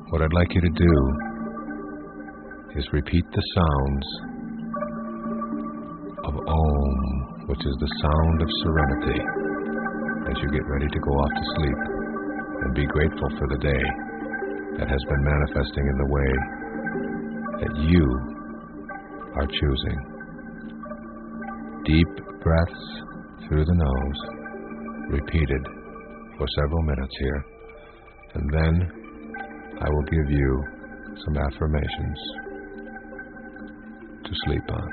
what I'd like you to do is repeat the sounds of Om, which is the sound of serenity, as you get ready to go off to sleep, and be grateful for the day that has been manifesting in the way that you are choosing. Deep breaths through the nose, repeated for several minutes here, and then I will give you some affirmations to sleep on.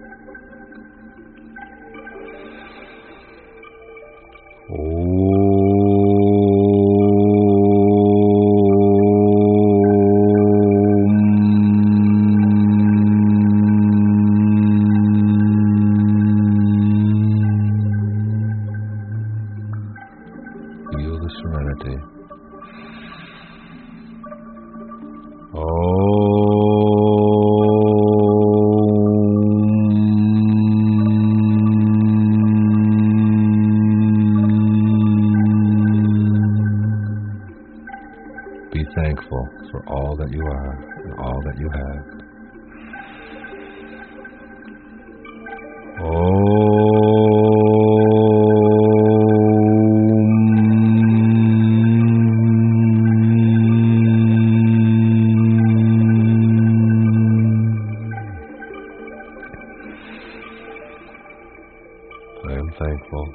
Feel the serenity. Be thankful for all that you are and all that you have. I am thankful.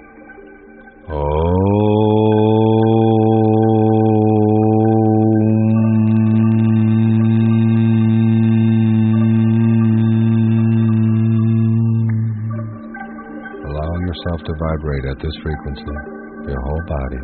Allow yourself to vibrate at this frequency, your whole body.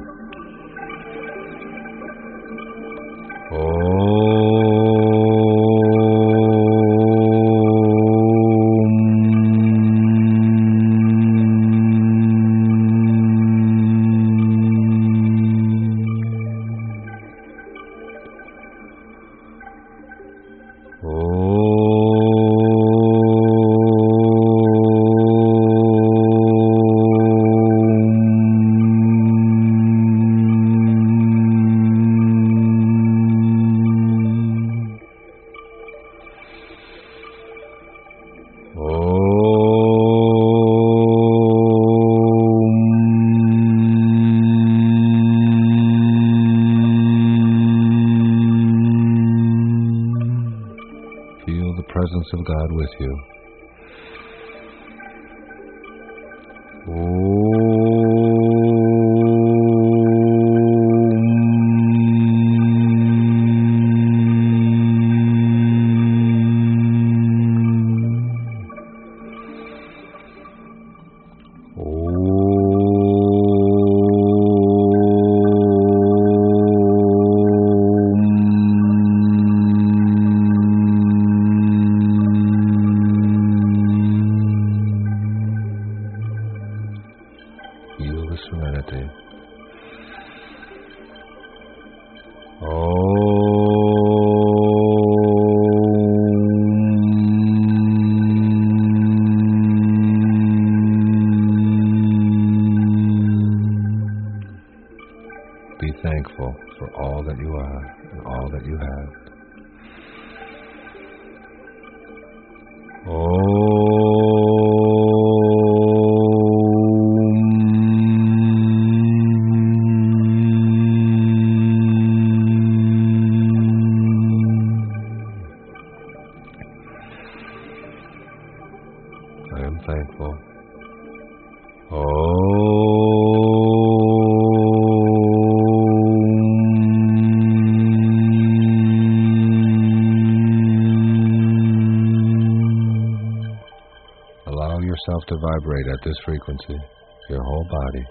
Feel the presence of God with you. Feel the serenity. Be thankful for all that you are and all that you have. I am thankful. Allow yourself to vibrate at this frequency, your whole body.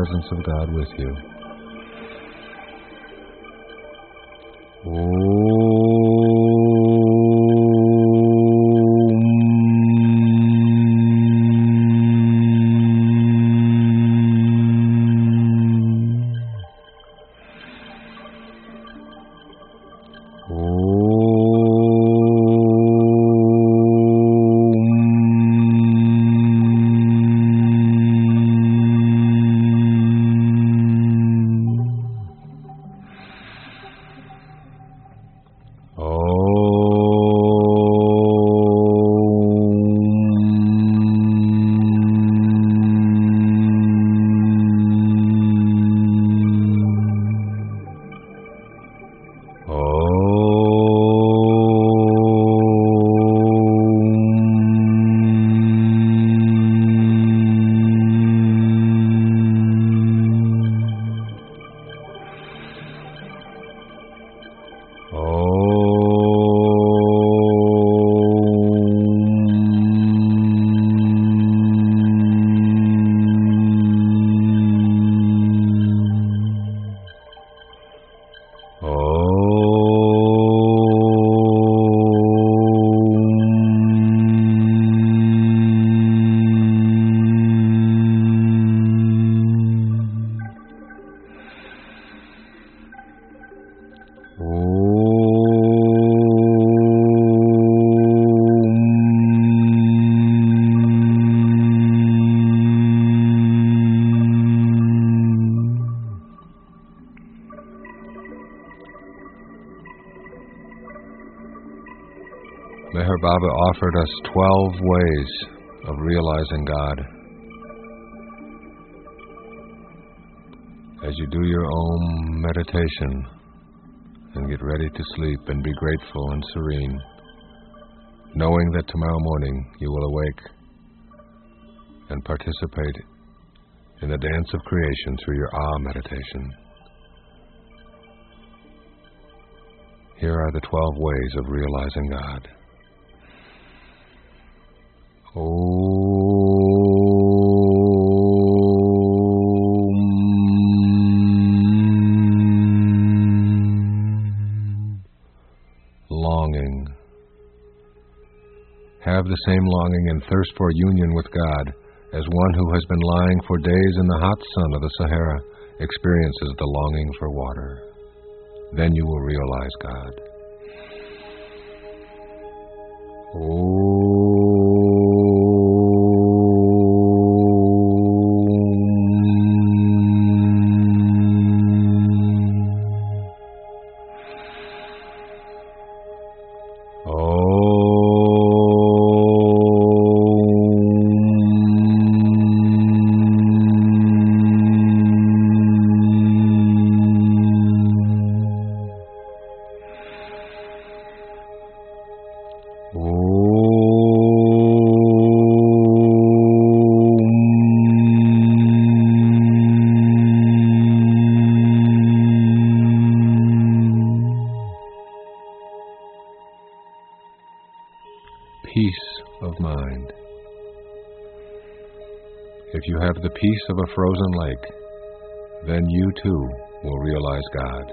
presence of God with you. Meher Baba offered us 12 ways of realizing God. As you do your own meditation and get ready to sleep and be grateful and serene, knowing that tomorrow morning you will awake and participate in the dance of creation through your meditation. Here are the 12 ways of realizing God. Longing. Have the same longing and thirst for union with God as one who has been lying for days in the hot sun of the Sahara experiences the longing for water. Then you will realize God. Peace of mind. If you have the peace of a frozen lake, then you too will realize God.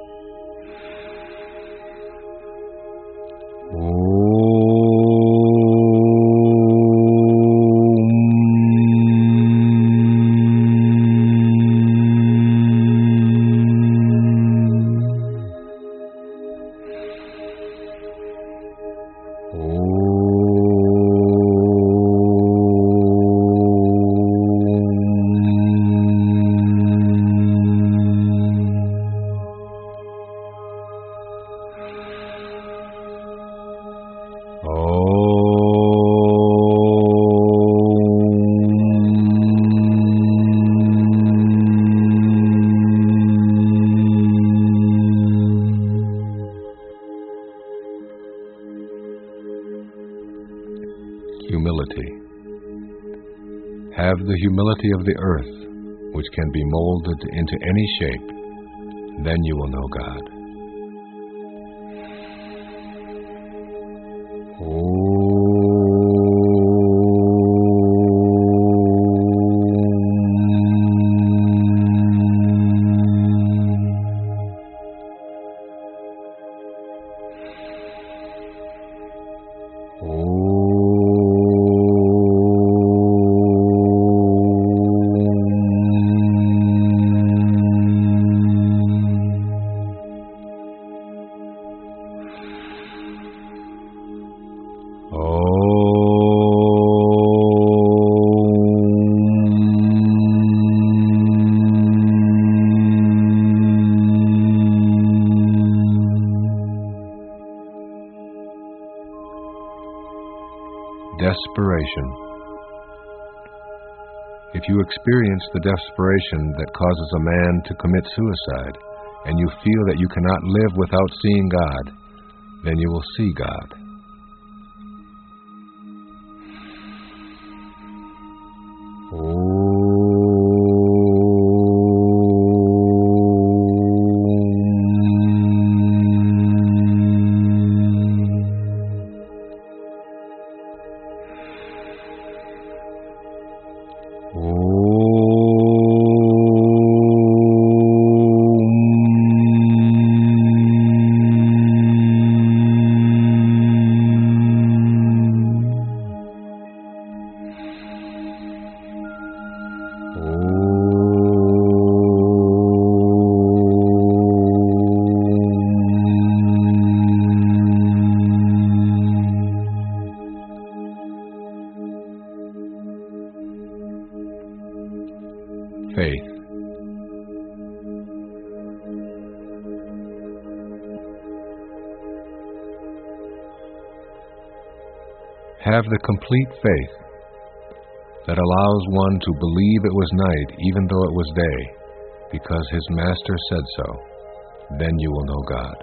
Humility. Have the humility of the earth, which can be molded into any shape. Then you will know God. desperation. If you experience the desperation that causes a man to commit suicide, and you feel that you cannot live without seeing God, then you will see God. Faith. Have the complete faith that allows one to believe it was night even though it was day, because his master said so. Then you will know God.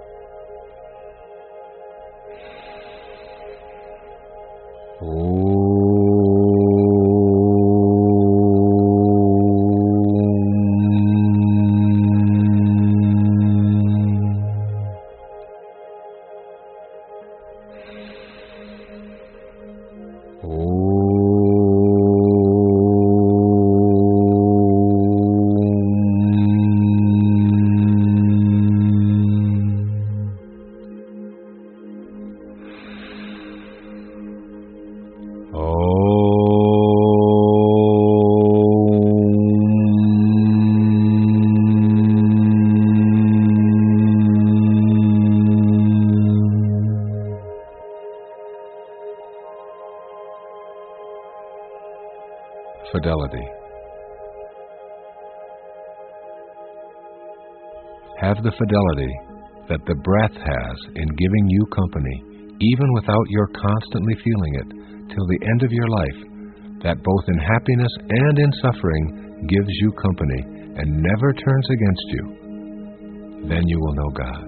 Fidelity. Have the fidelity that the breath has in giving you company, even without your constantly feeling it, till the end of your life, that both in happiness and in suffering gives you company and never turns against you. Then you will know God.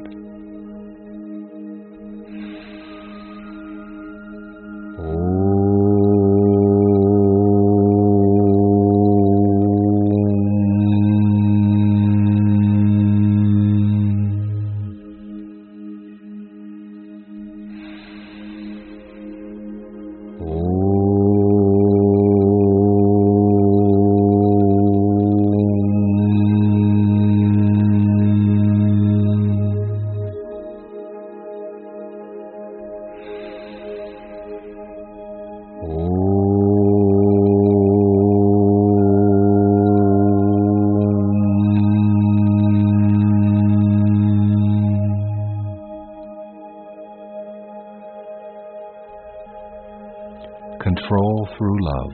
Control through love.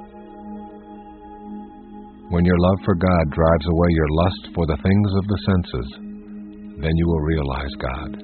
When your love for God drives away your lust for the things of the senses, then you will realize God.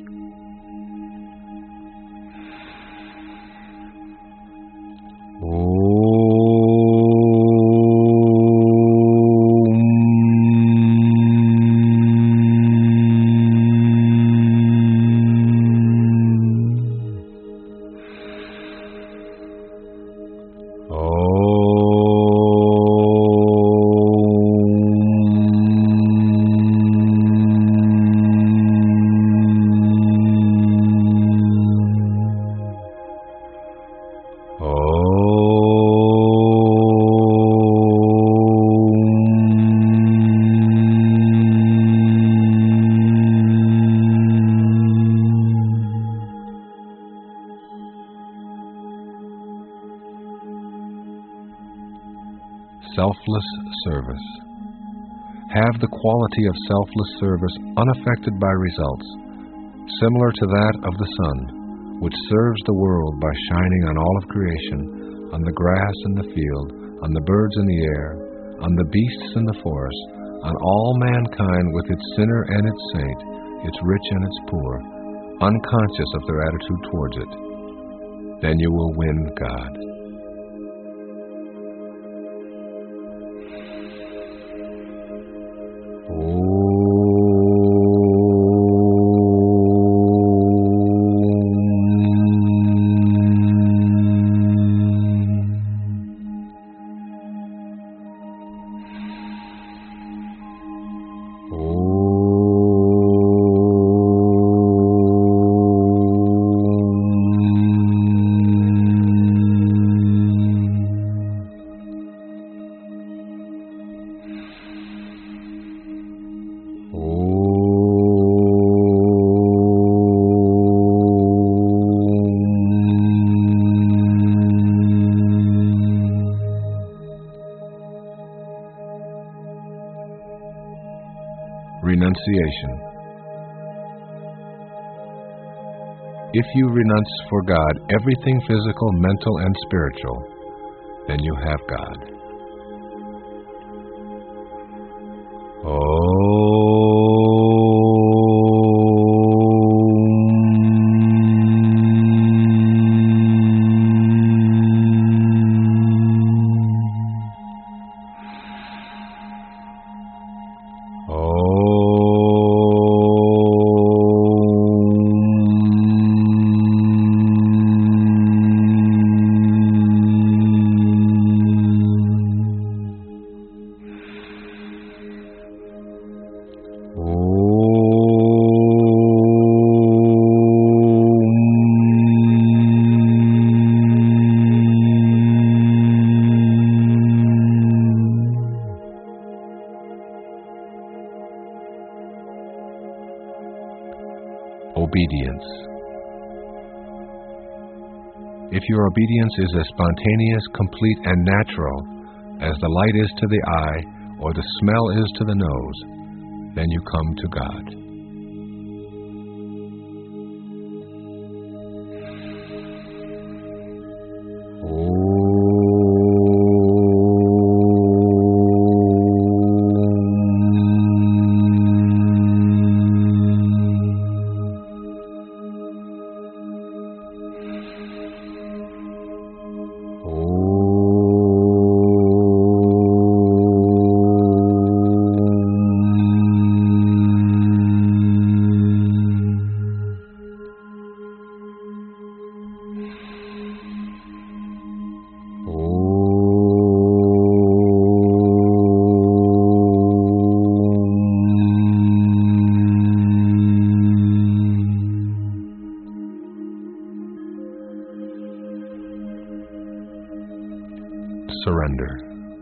Selfless service. Have the quality of selfless service unaffected by results, similar to that of the sun, which serves the world by shining on all of creation, on the grass in the field, on the birds in the air, on the beasts in the forest, on all mankind with its sinner and its saint, its rich and its poor, unconscious of their attitude towards it. then you will win God. Renunciation. If you renounce for God everything physical, mental, and spiritual, then you have God. Obedience. If your obedience is as spontaneous, complete, and natural as the light is to the eye or the smell is to the nose, then you come to God. Surrender.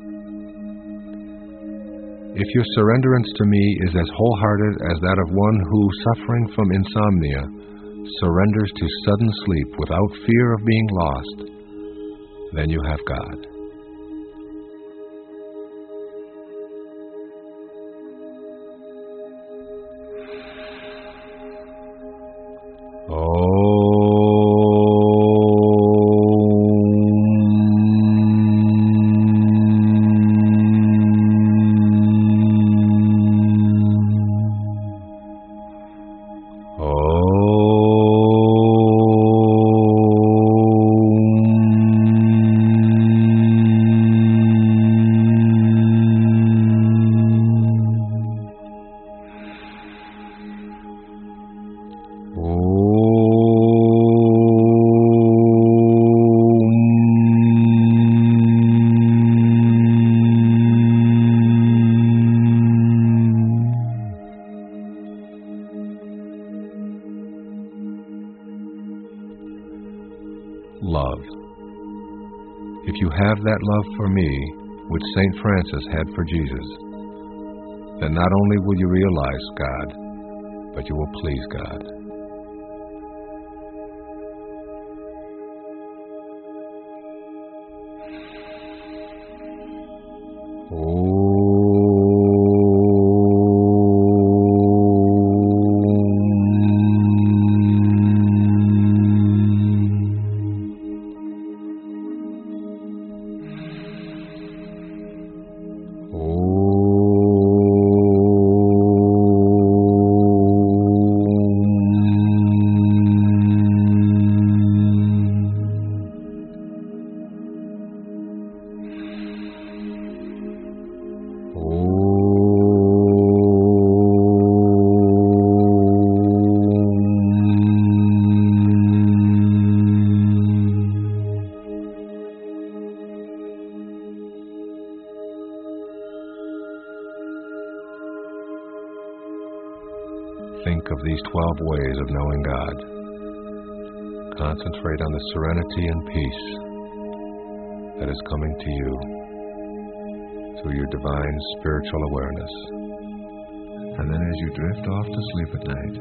If your surrenderance to me is as wholehearted as that of one who, suffering from insomnia, surrenders to sudden sleep without fear of being lost, then you have God. Love. If you have that love for me, which St. Francis had for Jesus, then not only will you realize God, but you will please God. think of these 12 ways of knowing God. Concentrate on the serenity and peace that is coming to you through your divine spiritual awareness. And then as you drift off to sleep at night,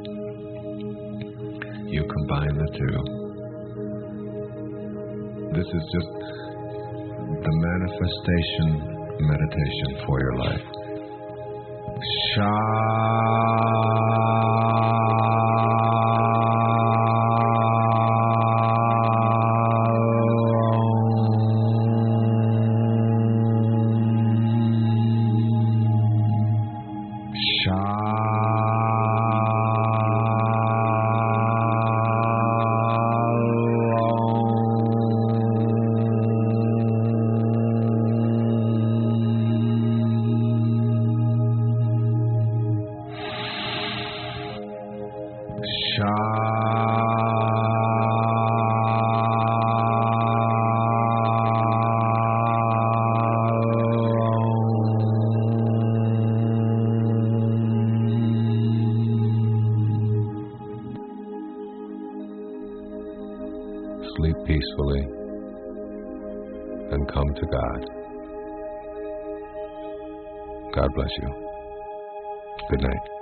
you combine the two. This is just the manifestation meditation for your life. Sleep peacefully and come to God. God bless you. Good night.